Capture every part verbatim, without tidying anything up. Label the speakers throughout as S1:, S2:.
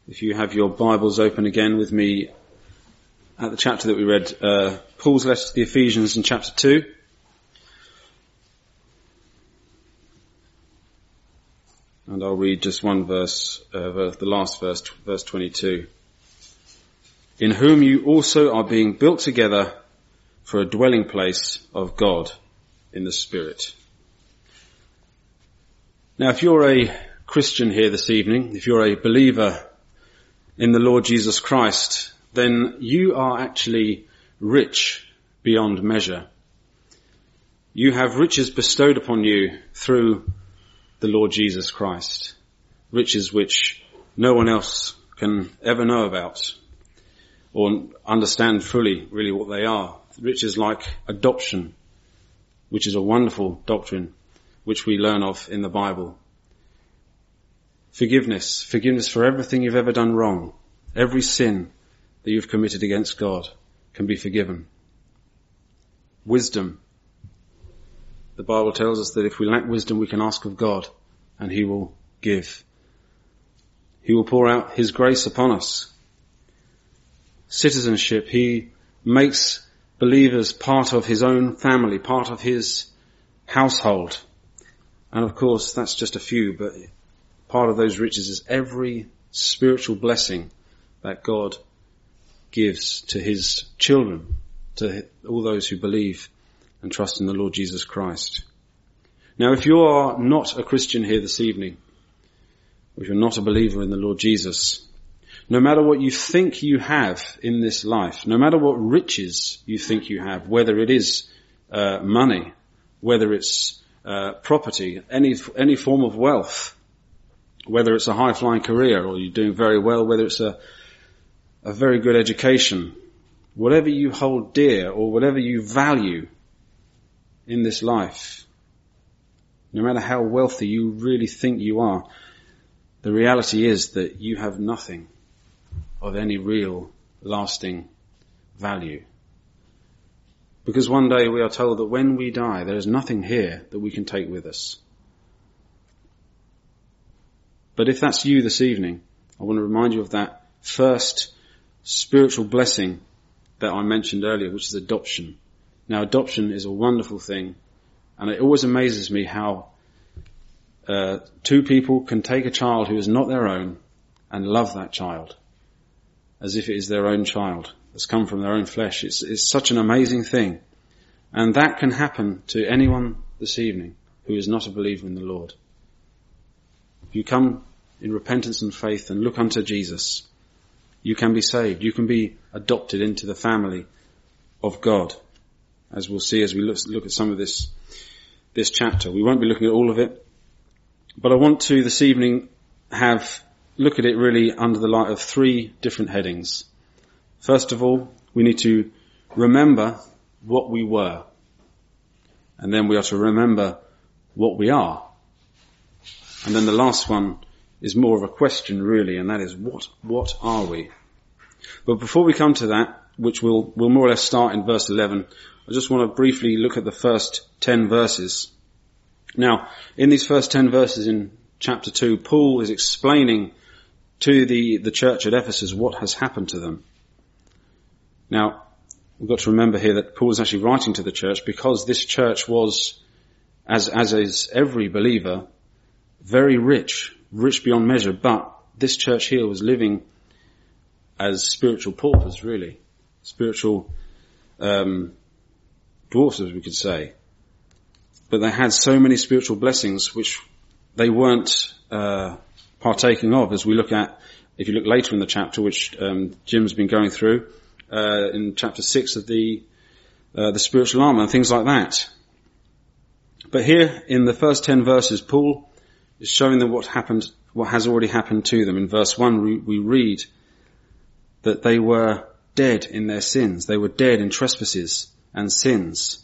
S1: If you have your Bibles open again with me at the chapter that we read, uh, Paul's letter to the Ephesians in chapter two. And I'll read just one verse, uh, verse, the last verse, verse twenty-two. In whom you also are being built together for a dwelling place of God in the Spirit. Now, if you're a Christian here this evening, if you're a believer in the Lord Jesus Christ, then you are actually rich beyond measure. You have riches bestowed upon you through the Lord Jesus Christ. Riches which no one else can ever know about or understand fully really what they are. Riches like adoption, which is a wonderful doctrine which we learn of in the Bible. Forgiveness, forgiveness for everything you've ever done wrong. Every sin that you've committed against God can be forgiven. Wisdom. The Bible tells us that if we lack wisdom, we can ask of God and He will give. He will pour out His grace upon us. Citizenship. He makes believers part of His own family, part of His household. And of course, that's just a few, but part of those riches is every spiritual blessing that God gives to His children, to all those who believe and trust in the Lord Jesus Christ. Now, if you are not a Christian here this evening, if you're not a believer in the Lord Jesus, no matter what you think you have in this life, no matter what riches you think you have, whether it is uh, money, whether it's uh, property, any any form of wealth, whether it's a high-flying career or you're doing very well, whether it's a, a very good education, whatever you hold dear or whatever you value in this life, no matter how wealthy you really think you are, the reality is that you have nothing of any real lasting value. Because one day we are told that when we die, there is nothing here that we can take with us. But if that's you this evening, I want to remind you of that first spiritual blessing that I mentioned earlier, which is adoption. Now, adoption is a wonderful thing, and it always amazes me how uh, two people can take a child who is not their own and love that child as if it is their own child that's come from their own flesh. It's, it's such an amazing thing. And that can happen to anyone this evening who is not a believer in the Lord. If you come in repentance and faith and look unto Jesus, you can be saved. You can be adopted into the family of God, as we'll see as we look, look at some of this, this chapter. We won't be looking at all of it, but I want to this evening have, look at it really under the light of three different headings. First of all, we need to remember what we were, and then we are to remember what we are. And then the last one is more of a question really, and that is what, what are we? But before we come to that, which will, will more or less start in verse eleven, I just want to briefly look at the first ten verses. Now, in these first ten verses in chapter two, Paul is explaining to the, the church at Ephesus what has happened to them. Now, we've got to remember here that Paul is actually writing to the church because this church was, as, as is every believer, very rich, rich beyond measure, but this church here was living as spiritual paupers, really. Spiritual um, dwarfs, as we could say. But they had so many spiritual blessings which they weren't uh, partaking of, as we look at, if you look later in the chapter, which um, Jim's been going through, uh, in chapter six of the uh, the spiritual armor and things like that. But here in the first ten verses, Paul is showing them what happened, what has already happened to them. In verse one, we, we read that they were dead in their sins. They were dead in trespasses and sins.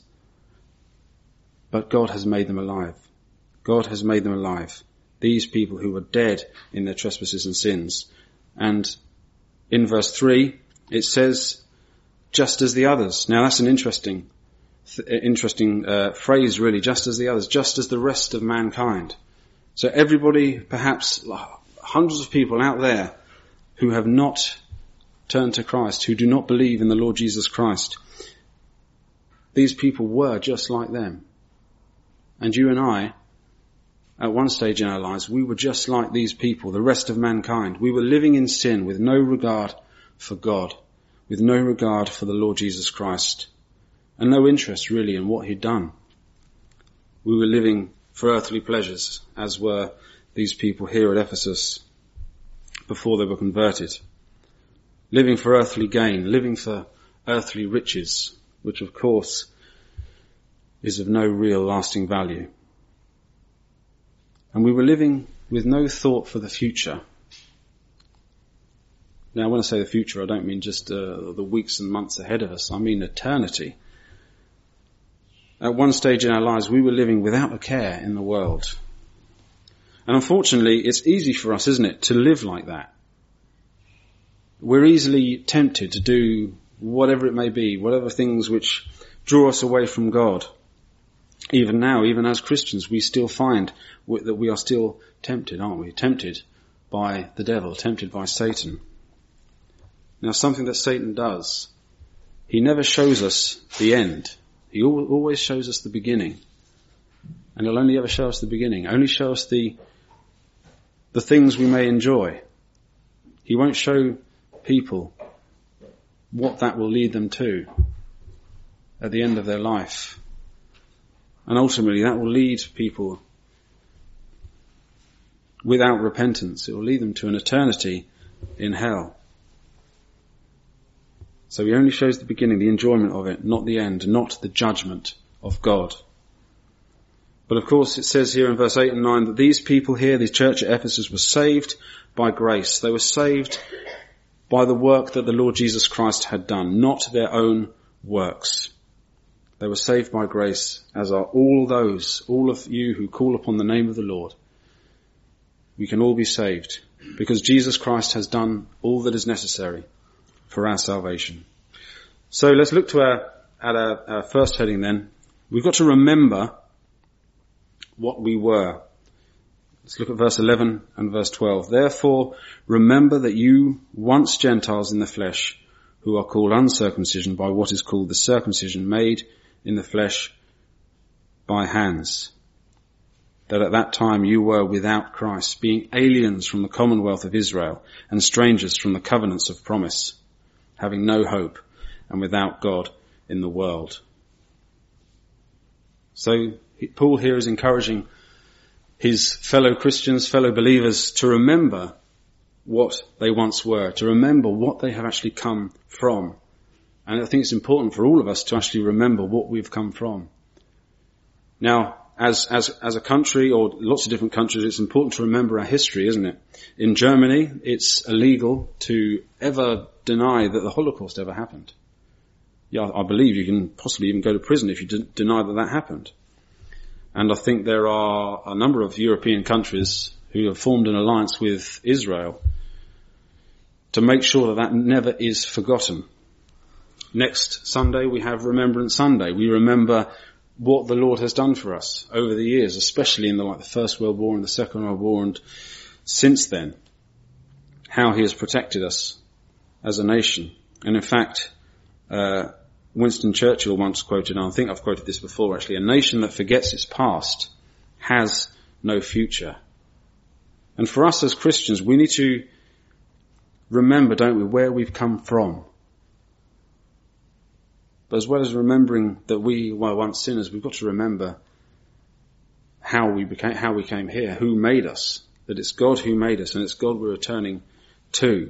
S1: But God has made them alive. God has made them alive. These people who were dead in their trespasses and sins. And in verse three, it says, just as the others. Now that's an interesting, interesting uh, phrase really, just as the others, just as the rest of mankind. So everybody, perhaps hundreds of people out there who have not turned to Christ, who do not believe in the Lord Jesus Christ. These people were just like them. And you and I, at one stage in our lives, we were just like these people, the rest of mankind. We were living in sin with no regard for God, with no regard for the Lord Jesus Christ, and no interest really in what he'd done. We were living for earthly pleasures, as were these people here at Ephesus before they were converted. Living for earthly gain, living for earthly riches, which of course is of no real lasting value. And we were living with no thought for the future. Now, when I say the future, I don't mean just uh, the weeks and months ahead of us. I mean eternity. At one stage in our lives, we were living without a care in the world. And unfortunately, it's easy for us, isn't it, to live like that. We're easily tempted to do whatever it may be, whatever things which draw us away from God. Even now, even as Christians, we still find that we are still tempted, aren't we? Tempted by the devil, tempted by Satan. Now, something that Satan does, he never shows us the end. He always shows us the beginning. And he'll only ever show us the beginning, only show us the, the things we may enjoy. He won't show people what that will lead them to at the end of their life. And ultimately that will lead people without repentance. It will lead them to an eternity in hell. So he only shows the beginning, the enjoyment of it, not the end, not the judgment of God. But of course it says here in verse eight and nine that these people here, the church at Ephesus, were saved by grace. They were saved by the work that the Lord Jesus Christ had done, not their own works. They were saved by grace, as are all those, all of you who call upon the name of the Lord. We can all be saved because Jesus Christ has done all that is necessary for our salvation. So let's look to our, at our, our first heading then. We've got to remember what we were. Let's look at verse eleven and verse twelve. Therefore, remember that you, once Gentiles in the flesh, who are called uncircumcision by what is called the circumcision made in the flesh by hands, that at that time you were without Christ, being aliens from the commonwealth of Israel and strangers from the covenants of promise, having no hope and without God in the world. So Paul here is encouraging his fellow Christians, fellow believers, to remember what they once were, to remember what they have actually come from. And I think it's important for all of us to actually remember what we've come from. Now, as, as, as a country, or lots of different countries, it's important to remember our history, isn't it? In Germany, it's illegal to ever deny that the Holocaust ever happened. Yeah, I believe you can possibly even go to prison if you de- deny that that happened. And I think there are a number of European countries who have formed an alliance with Israel to make sure that that never is forgotten. Next Sunday we have Remembrance Sunday. We remember what the Lord has done for us over the years, especially in the, like the First World War and the Second World War, and since then, how he has protected us as a nation. And in fact, uh, Winston Churchill once quoted, and I think I've quoted this before actually, a nation that forgets its past has no future. And for us as Christians, we need to remember, don't we, where we've come from. But as well as remembering that we were once sinners, we've got to remember how we became, how we came here, who made us, that it's God who made us and it's God we're returning to.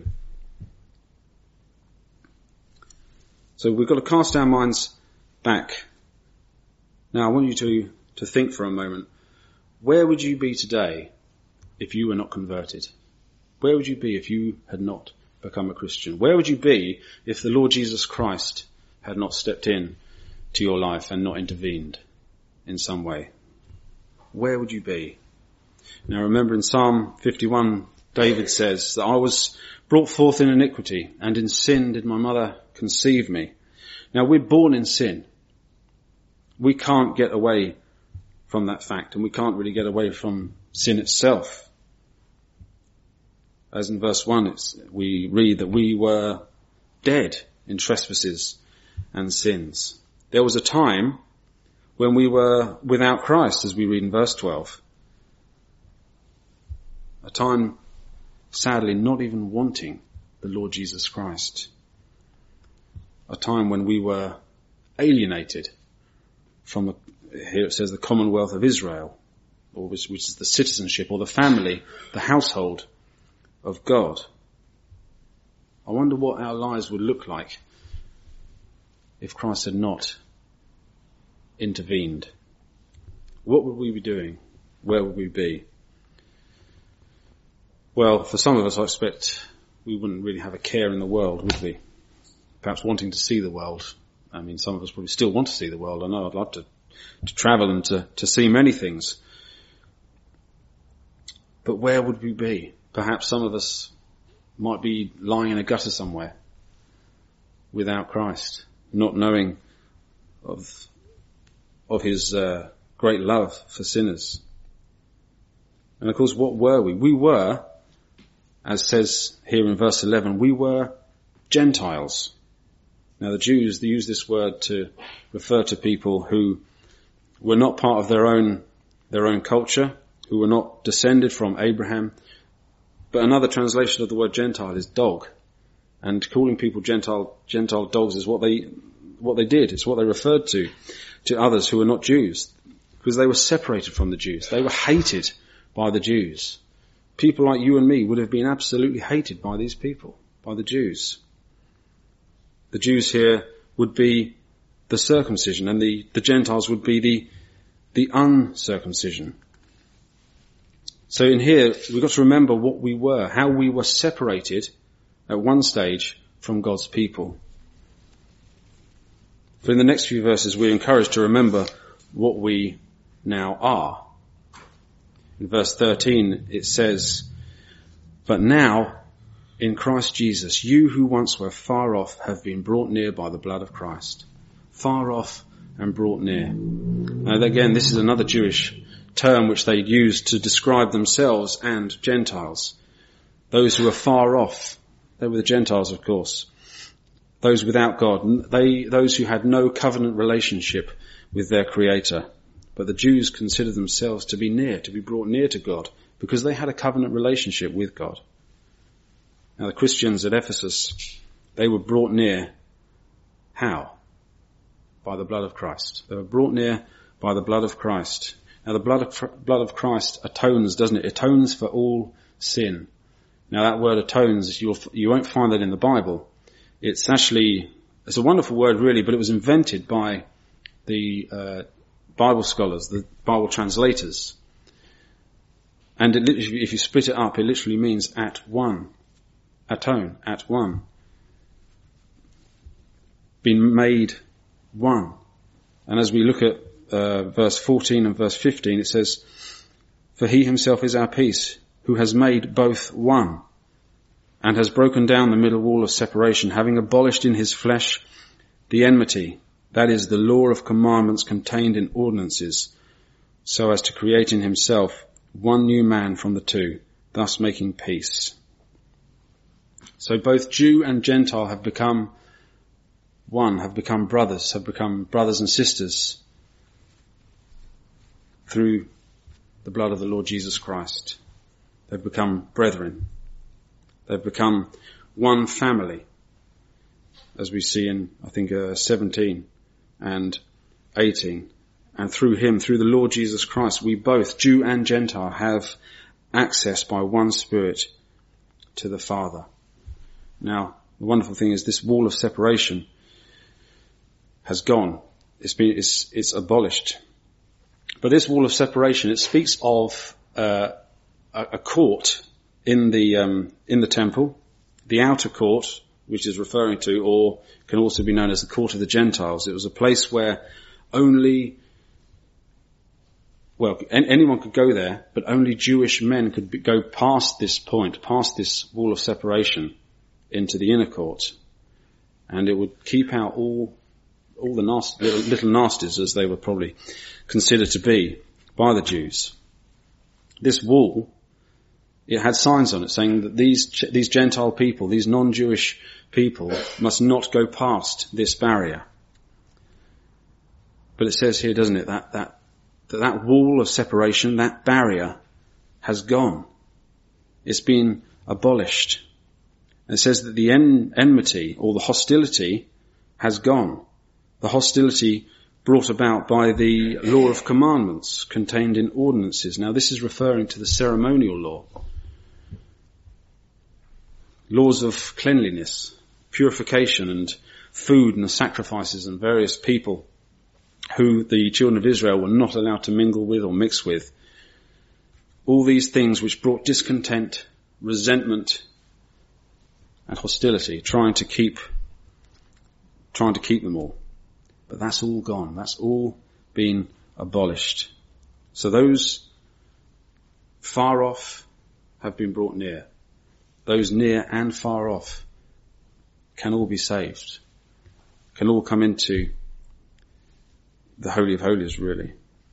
S1: So we've got to cast our minds back. Now I want you to, to think for a moment, where would you be today if you were not converted? Where would you be if you had not become a Christian? Where would you be if the Lord Jesus Christ had not stepped in to your life and not intervened in some way? Where would you be? Now remember in Psalm fifty-one, David says that I was brought forth in iniquity, and in sin did my mother conceive me. Now we're born in sin. We can't get away from that fact, and we can't really get away from sin itself. as in verse one, it's, we read that we were dead in trespasses and sins. There was a time when we were without Christ, as we read in verse twelve. A time, sadly, not even wanting the Lord Jesus Christ. A time when we were alienated from, the, here it says, the Commonwealth of Israel, or which, which is the citizenship or the family, the household of God. I wonder what our lives would look like if Christ had not intervened. What would we be doing? Where would we be? Well, for some of us, I expect we wouldn't really have a care in the world, would we? Perhaps wanting to see the world. I mean, some of us probably still want to see the world. I know I'd love to, to travel and to, to see many things. But where would we be? Perhaps some of us might be lying in a gutter somewhere without Christ, not knowing of of his uh, great love for sinners. And of course, what were we? We were, as says here in verse eleven, we were Gentiles. Now the Jews, they use this word to refer to people who were not part of their own their own culture, who were not descended from Abraham. But another translation of the word Gentile is dog. And calling people Gentile Gentile dogs is what they what they did. It's what they referred to to others who were not Jews, because they were separated from the Jews. They were hated by the Jews. People like you and me would have been absolutely hated by these people, by the Jews. The Jews here would be the circumcision, and the, the Gentiles would be the the uncircumcision. So in here, we've got to remember what we were, how we were separated at one stage from God's people. For in the next few verses, we're encouraged to remember what we now are. In verse thirteen, it says, "But now, in Christ Jesus, you who once were far off have been brought near by the blood of Christ." Far off and brought near. Now again, this is another Jewish term which they used to describe themselves and Gentiles. Those who were far off, they were the Gentiles, of course. Those without God, they, those who had no covenant relationship with their Creator. But the Jews considered themselves to be near, to be brought near to God, because they had a covenant relationship with God. Now the Christians at Ephesus, they were brought near. How? By the blood of Christ. They were brought near by the blood of Christ. Now the blood of, blood of Christ atones, doesn't it? Atones for all sin. Now that word atones, you'll, you won't find that in the Bible. It's actually, it's a wonderful word really, but it was invented by the uh, Bible scholars, the Bible translators. And it literally, if you split it up, it literally means at one. Atone, at one. Been made one. And as we look at uh, verse fourteen and verse fifteen, it says, "For he himself is our peace, who has made both one, and has broken down the middle wall of separation, having abolished in his flesh the enmity, that is, the law of commandments contained in ordinances, so as to create in himself one new man from the two, thus making peace." So both Jew and Gentile have become one, have become brothers, have become brothers and sisters through the blood of the Lord Jesus Christ. They've become brethren. They've become one family, as we see in, I think, uh, seventeen and eighteen. And through him, through the Lord Jesus Christ, we both, Jew and Gentile, have access by one Spirit to the Father. Now, the wonderful thing is this wall of separation has gone. It's been, it's, it's abolished. But this wall of separation, it speaks of uh, a, a court in the um, in the temple, the outer court, which is referring to, or can also be known as the court of the Gentiles. It was a place where only, well, anyone could go there, but only Jewish men could be, go past this point, past this wall of separation into the inner court, and it would keep out all all the nasty, little, little nasties, as they were probably considered to be by the Jews. This wall It had signs on it saying that these, these Gentile people, these non-Jewish people must not go past this barrier. But it says here, doesn't it, that, that, that, that wall of separation, that barrier has gone. It's been abolished. And it says that the en- enmity or the hostility has gone. The hostility brought about by the law of commandments contained in ordinances. Now this is referring to the ceremonial law. Laws of cleanliness, purification and food and the sacrifices and various people who the children of Israel were not allowed to mingle with or mix with. All these things which brought discontent, resentment and hostility, trying to keep, trying to keep them all. But that's all gone. That's all been abolished. So those far off have been brought near. Those near and far off can all be saved. Can all come into the Holy of Holies, really.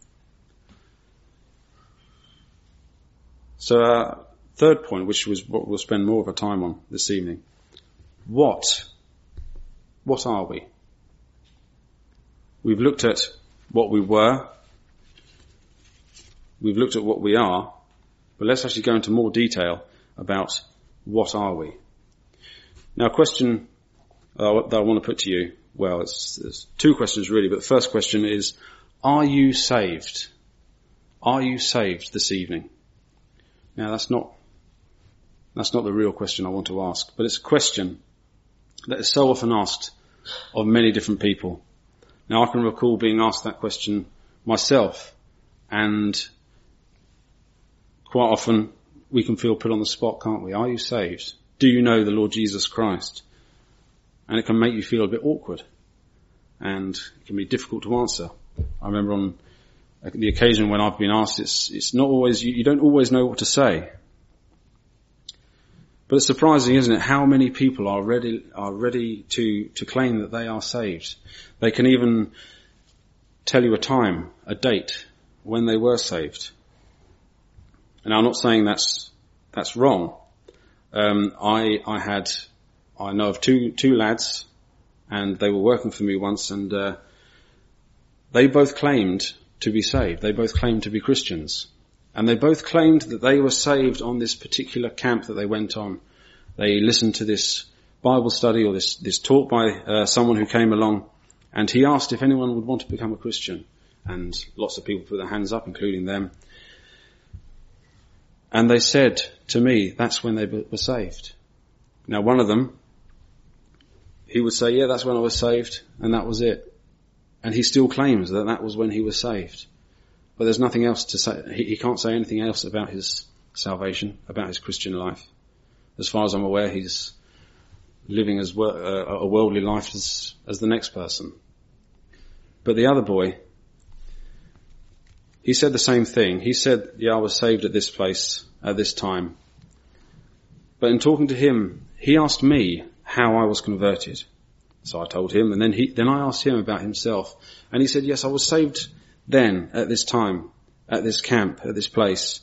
S1: So our third point, which was what we'll spend more of our time on this evening. What? What are we? We've looked at what we were. We've looked at what we are. But let's actually go into more detail about what are we. Now, a question uh, that I want to put to you, well, it's, it's two questions really, but the first question is, are you saved? Are you saved this evening? Now, that's not, that's not the real question I want to ask, but it's a question that is so often asked of many different people. Now, I can recall being asked that question myself, and quite often we can feel put on the spot, can't we? Are you saved? Do you know the Lord Jesus Christ? And it can make you feel a bit awkward, and it can be difficult to answer. I remember on the occasion when I've been asked, it's, it's not always, you, you don't always know what to say. But it's surprising, isn't it, how many people are ready, are ready to, to claim that they are saved. They can even tell you a time, a date, when they were saved. And I'm not saying that's, that's wrong. Um, I, I had, I know of two, two lads, and they were working for me once, and, uh, they both claimed to be saved. They both claimed to be Christians. And they both claimed that they were saved on this particular camp that they went on. They listened to this Bible study or this, this talk by uh, someone who came along, and he asked if anyone would want to become a Christian. And lots of people put their hands up, including them. And they said to me, that's when they were saved. Now, one of them, he would say, yeah, that's when I was saved, and that was it. And he still claims that that was when he was saved. But there's nothing else to say. He, he can't say anything else about his salvation, about his Christian life. As far as I'm aware, he's living as wor- uh, a worldly life as, as the next person. But the other boy, he said the same thing. He said, yeah, I was saved at this place, at this time. But in talking to him, he asked me how I was converted. So I told him, and then he, then I asked him about himself. And he said, yes, I was saved then, at this time, at this camp, at this place.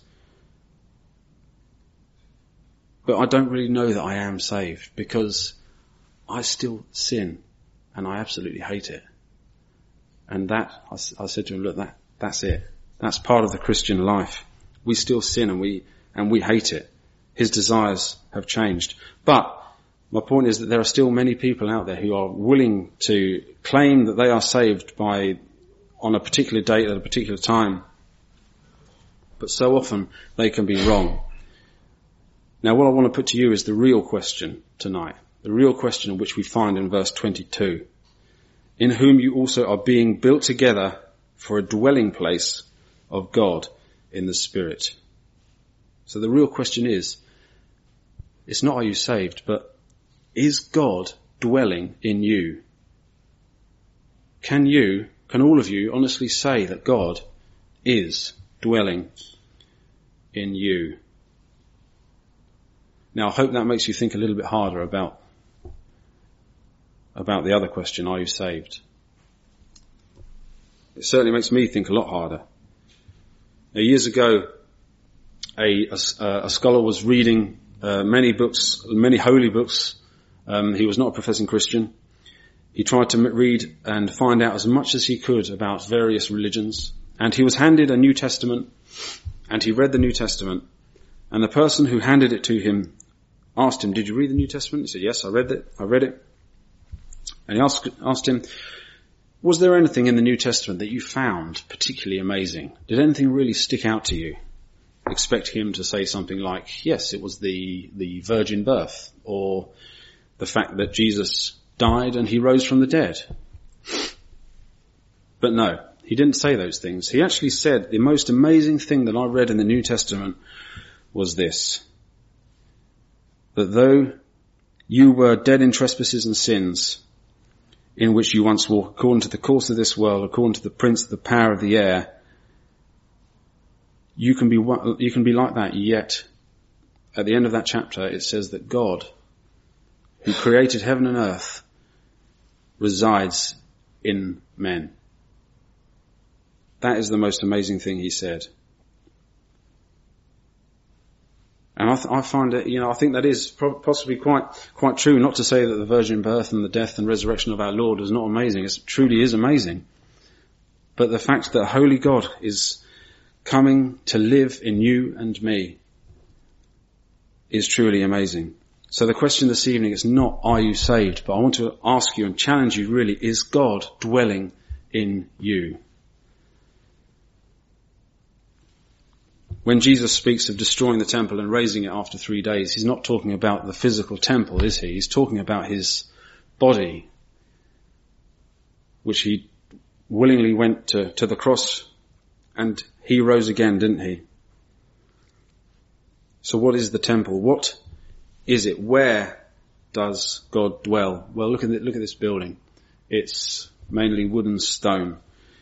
S1: But I don't really know that I am saved, because I still sin, and I absolutely hate it. And that, I, I said to him, look, that, that's it. That's part of the Christian life. We still sin, and we, and we hate it. His desires have changed. But my point is that there are still many people out there who are willing to claim that they are saved by, on a particular date at a particular time. But so often they can be wrong. Now, what I want to put to you is the real question tonight. The real question which we find in verse twenty-two. In whom you also are being built together for a dwelling place of God in the Spirit. So the real question is, it's not are you saved, but is God dwelling in you? Can you, can all of you honestly say that God is dwelling in you? Now, I hope that makes you think a little bit harder about, about the other question, are you saved? It certainly makes me think a lot harder. Now, years ago, a, a, a scholar was reading uh, many books, many holy books. Um, he was not a professing Christian. He tried to read and find out as much as he could about various religions. And he was handed a New Testament, and he read the New Testament. And the person who handed it to him asked him, "Did you read the New Testament?" He said, "Yes, I read it. I read it." And he asked, asked him, "Was there anything in the New Testament that you found particularly amazing? Did anything really stick out to you?" Expect him to say something like, "Yes, it was the, the virgin birth," or the fact that Jesus died and he rose from the dead. But no, he didn't say those things. He actually said, "The most amazing thing that I read in the New Testament was this, that though you were dead in trespasses and sins, in which you once walked according to the course of this world, according to the prince of the power of the air, you can be you can be like that, yet at the end of that chapter it says that God, who created heaven and earth, resides in men." That is the most amazing thing he said. And I, th- I find it, you know, I think that is pro- possibly quite, quite true. Not to say that the virgin birth and the death and resurrection of our Lord is not amazing. It truly is amazing. But the fact that Holy God is coming to live in you and me is truly amazing. So the question this evening is not, are you saved? But I want to ask you and challenge you really, is God dwelling in you? When Jesus speaks of destroying the temple and raising it after three days, he's not talking about the physical temple, is he? He's talking about his body, which he willingly went to, to the cross, and he rose again, didn't he? So what is the temple? What is it? Where does God dwell? Well, look at it, look at this building. It's mainly wood and stone.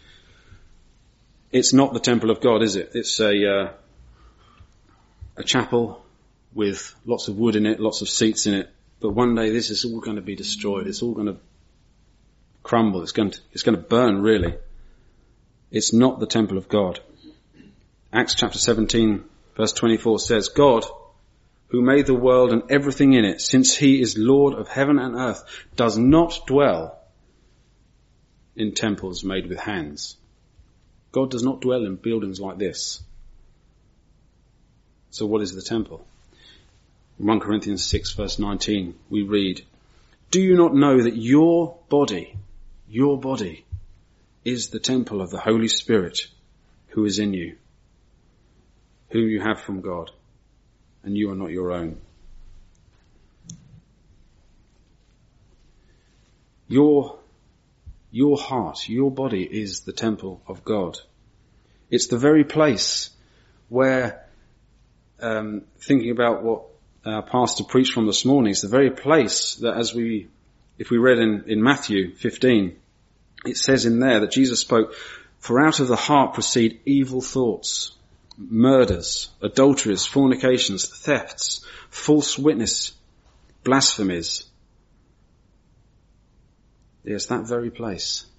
S1: It's not the temple of God, is it? It's a uh, a chapel with lots of wood in it, lots of seats in it. But one day this is all going to be destroyed. It's all going to crumble. It's going to, it's going to burn, really. It's not the temple of God. Acts chapter seventeen, verse twenty-four says, "God, who made the world and everything in it, since he is Lord of heaven and earth, does not dwell in temples made with hands." God does not dwell in buildings like this. So what is the temple? In First Corinthians six verse nineteen we read, "Do you not know that your body, your body is the temple of the Holy Spirit who is in you, whom you have from God, and you are not your own?" Your, your heart, your body is the temple of God. It's the very place where, um, thinking about what our pastor preached from this morning, it's the very place that, as we, if we read in, in Matthew fifteen, it says in there that Jesus spoke, "For out of the heart proceed evil thoughts, murders, adulteries, fornications, thefts, false witness, blasphemies." Yes, that very place.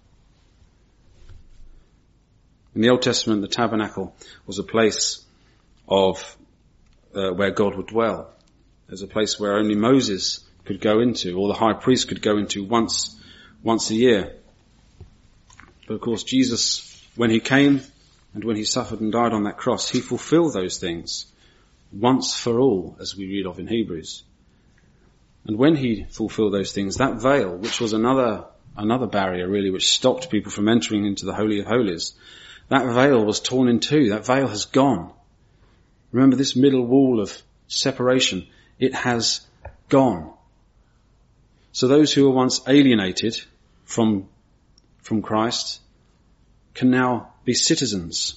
S1: In the Old Testament, the tabernacle was a place of uh, where God would dwell. There's a place where only Moses could go into, or the high priest could go into once, once a year. But of course, Jesus, when he came and when he suffered and died on that cross, he fulfilled those things once for all, as we read of in Hebrews. And when he fulfilled those things, that veil, which was another, another barrier really, which stopped people from entering into the Holy of Holies, that veil was torn in two. That veil has gone. Remember this middle wall of separation, it has gone. So those who were once alienated from, from Christ can now be citizens.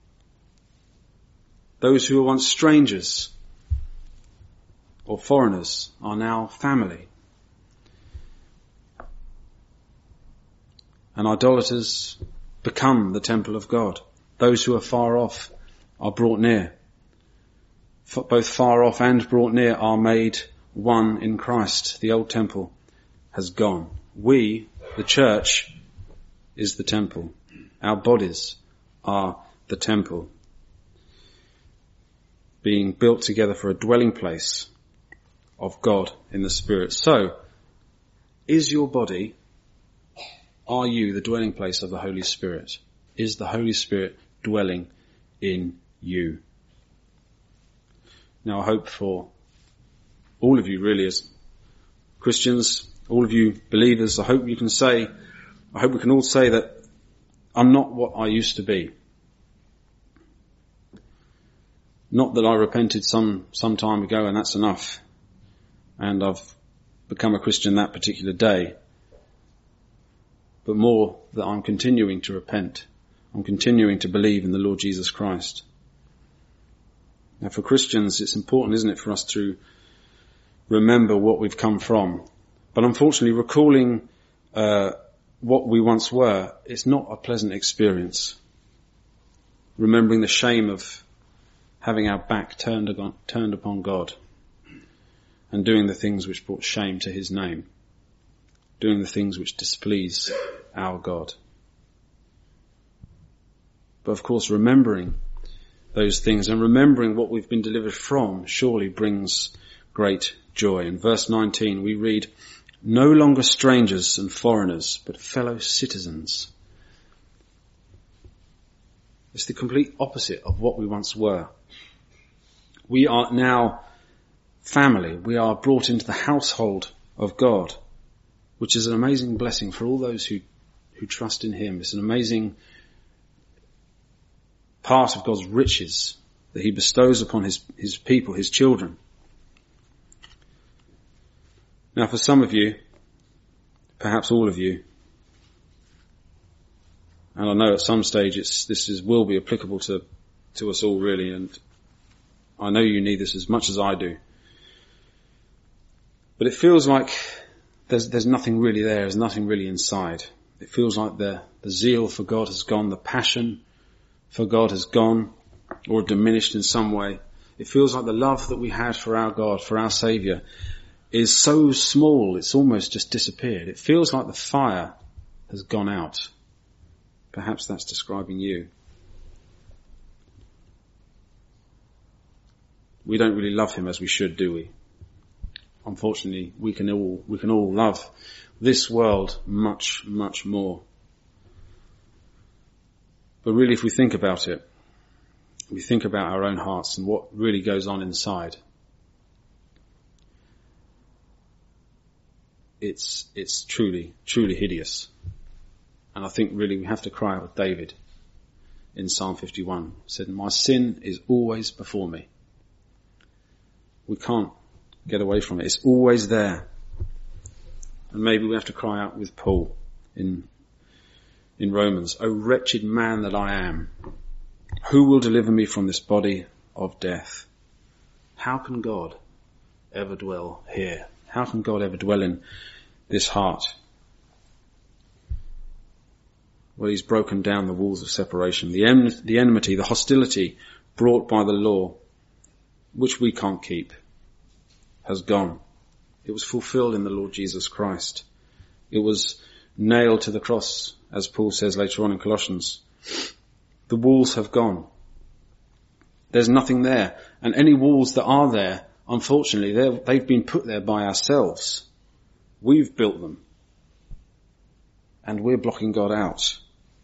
S1: Those who were once strangers or foreigners are now family. And idolaters become the temple of God. Those who are far off are brought near. Both far off and brought near are made one in Christ. The old temple has gone. We, the church, is the temple. Our bodies are the temple. being built together for a dwelling place of God in the Spirit. So, is your body, are you the dwelling place of the Holy Spirit? Is the Holy Spirit dwelling in you? Now I hope for all of you really as Christians, all of you believers, I hope you can say, I hope we can all say that I'm not what I used to be. Not that I repented some, some time ago and that's enough. And I've become a Christian that particular day. But more that I'm continuing to repent. I'm continuing to believe in the Lord Jesus Christ. Now for Christians, it's important, isn't it, for us to remember what we've come from. But unfortunately, recalling uh, what we once were, it's not a pleasant experience. Remembering the shame of having our back turned, upon, turned upon God and doing the things which brought shame to his name, doing the things which displease our God. But of course, remembering those things and remembering what we've been delivered from surely brings great joy. In verse nineteen we read, "No longer strangers and foreigners, but fellow citizens." It's the complete opposite of what we once were. We are now family. We are brought into the household of God, which is an amazing blessing for all those who, who trust in him. It's an amazing part of God's riches that he bestows upon his, his people, his children. Now for some of you, perhaps all of you, and I know at some stage it's, this is, will be applicable to, to us all really, and I know you need this as much as I do. But it feels like there's, there's nothing really there, there's nothing really inside. It feels like the, the zeal for God has gone, the passion for God has gone, or diminished in some way. It feels like the love that we had for our God, for our Saviour, is so small, it's almost just disappeared. It feels like the fire has gone out. Perhaps that's describing you. We don't really love him as we should, do we? Unfortunately, we can all, we can all love this world much, much more. But really, if we think about it, we think about our own hearts and what really goes on inside, it's, it's truly, truly hideous. And I think really we have to cry out with David in Psalm fifty-one. He said, "My sin is always before me." We can't get away from it. It's always there. And maybe we have to cry out with Paul in, in Romans, "O wretched man that I am, who will deliver me from this body of death?" How can God ever dwell here? How can God ever dwell in this heart? Well, he's broken down the walls of separation, the, en- the enmity, the hostility brought by the law, which we can't keep, has gone. It was fulfilled in the Lord Jesus Christ. It was nailed to the cross, as Paul says later on in Colossians. The walls have gone. There's nothing there. And any walls that are there, unfortunately, they've been put there by ourselves. We've built them. And we're blocking God out.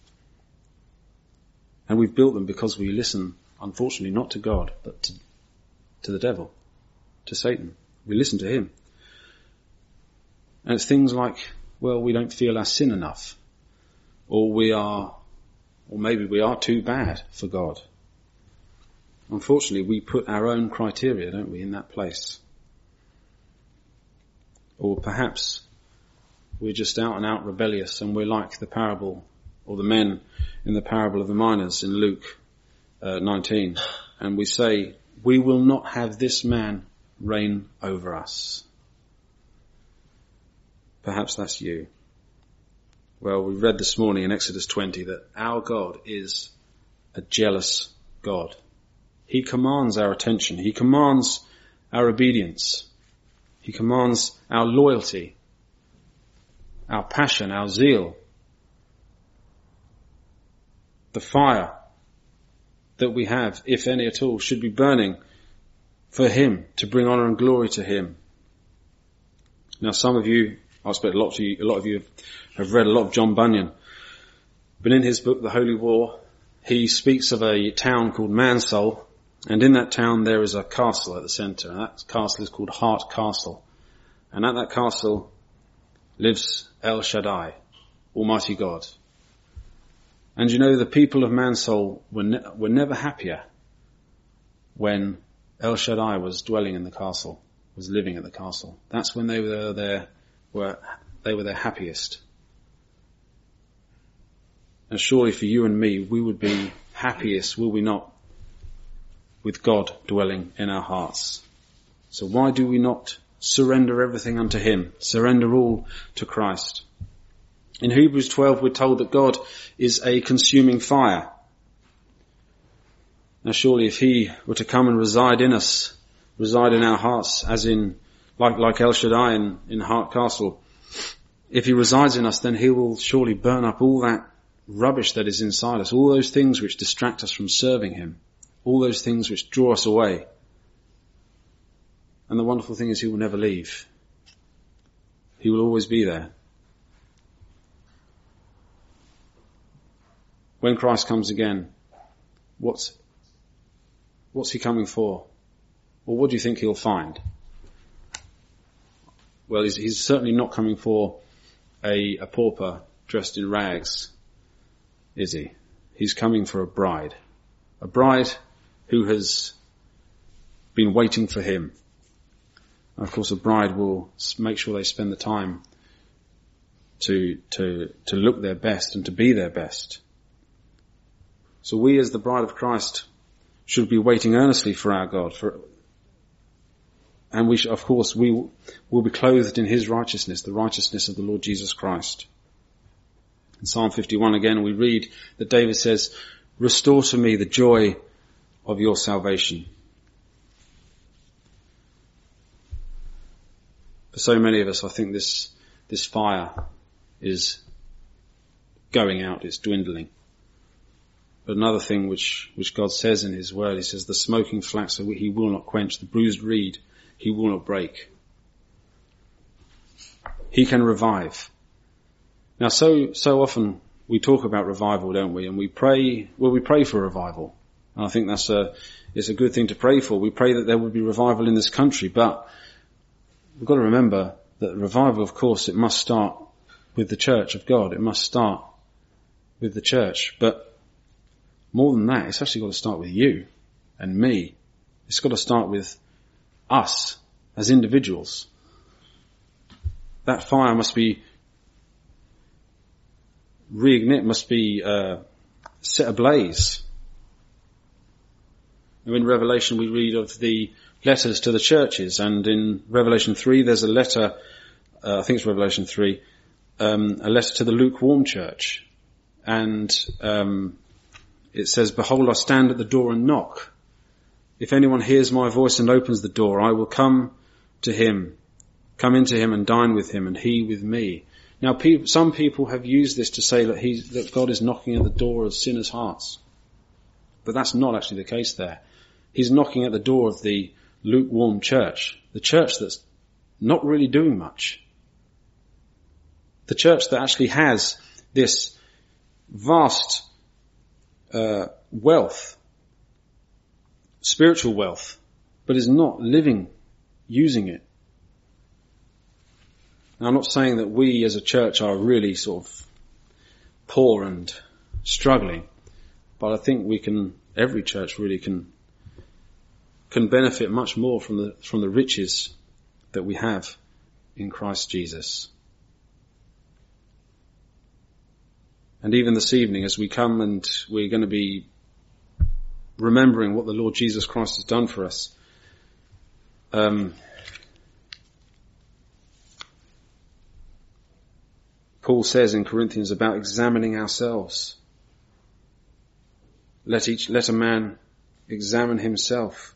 S1: And we've built them because we listen, unfortunately, not to God, but to, to the devil, to Satan. We listen to him. And it's things like, well, we don't feel our sin enough. Or we are, or maybe we are too bad for God. Unfortunately, we put our own criteria, don't we, in that place. Or perhaps we're just out and out rebellious and we're like the parable, or the men in the parable of the miners in Luke uh, nineteen. And we say, "We will not have this man reign over us." Perhaps that's you. Well, we read this morning in Exodus twenty that our God is a jealous God. He commands our attention. He commands our obedience. He commands our loyalty, our passion, our zeal. The fire that we have, if any at all, should be burning for him, to bring honour and glory to him. Now some of you, I expect a lot of you, a lot of you have read a lot of John Bunyan, but in his book, The Holy War, he speaks of a town called Mansell, and in that town there is a castle at the centre, and that castle is called Hart Castle. And at that castle lives El Shaddai, Almighty God. And you know, the people of Mansell were, ne- were never happier when El Shaddai was dwelling in the castle, was living at the castle. That's when they were there, were, they were their happiest. And surely for you and me, we would be happiest, will we not, with God dwelling in our hearts. So why do we not surrender everything unto him, surrender all to Christ? In Hebrews twelve we're told that God is a consuming fire. Now surely if he were to come and reside in us, reside in our hearts, as in, like, like El Shaddai in, in Hart Castle, if he resides in us, then he will surely burn up all that rubbish that is inside us, all those things which distract us from serving him, all those things which draw us away. And the wonderful thing is he will never leave. He will always be there. When Christ comes again, what's, what's he coming for? Well, what do you think he'll find? Well, he's, he's certainly not coming for a, a pauper dressed in rags, is he? He's coming for a bride. A bride who has been waiting for him. And of course, a bride will make sure they spend the time to, to, to look their best and to be their best. So we as the bride of Christ should be waiting earnestly for our God. For, and we should, of course, we will be clothed in his righteousness, the righteousness of the Lord Jesus Christ. In Psalm fifty-one again, we read that David says, "Restore to me the joy of your salvation." For so many of us, I think this, this fire is going out, it's dwindling. But another thing which, which God says in his word, he says, the smoking flax he will not quench, the bruised reed he will not break. He can revive. Now so, so often we talk about revival, don't we? And we pray, well we pray for revival. And I think that's a, it's a good thing to pray for. We pray that there would be revival in this country, but we've got to remember that revival, of course, it must start with the church of God. It must start with the church. But more than that, it's actually got to start with you and me. It's got to start with us as individuals. That fire must be reignite, must be uh, set ablaze. Now in Revelation we read of the letters to the churches, and in Revelation three there's a letter, uh, I think it's Revelation three, um, a letter to the lukewarm church. And um, it says, "Behold, I stand at the door and knock. If anyone hears my voice and opens the door, I will come to him, come into him and dine with him, and he with me." Now, people, some people have used this to say that, he, that God is knocking at the door of sinners' hearts. But that's not actually the case there. He's knocking at the door of the lukewarm church, the church that's not really doing much. The church that actually has this vast uh, wealth, spiritual wealth, but is not living, using it. Now, I'm not saying that we as a church are really sort of poor and struggling, but I think we can, every church really can, can benefit much more from the, from the riches that we have in Christ Jesus. And even this evening, as we come and we're going to be remembering what the Lord Jesus Christ has done for us, um, Paul says in Corinthians about examining ourselves. Let each, let a man examine himself.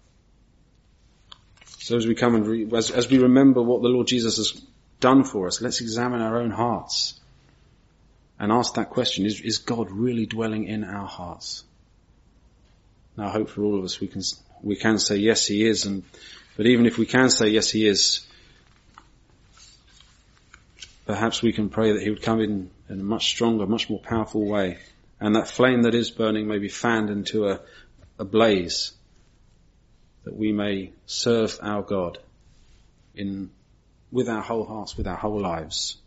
S1: So as we come and re, as, as we remember what the Lord Jesus has done for us, let's examine our own hearts and ask that question: Is, is God really dwelling in our hearts? Now, I hope for all of us we can we can say yes, he is. And but even if we can say yes, he is, perhaps we can pray that he would come in in a much stronger, much more powerful way. And that flame that is burning may be fanned into a, a blaze, that we may serve our God in with our whole hearts, with our whole lives.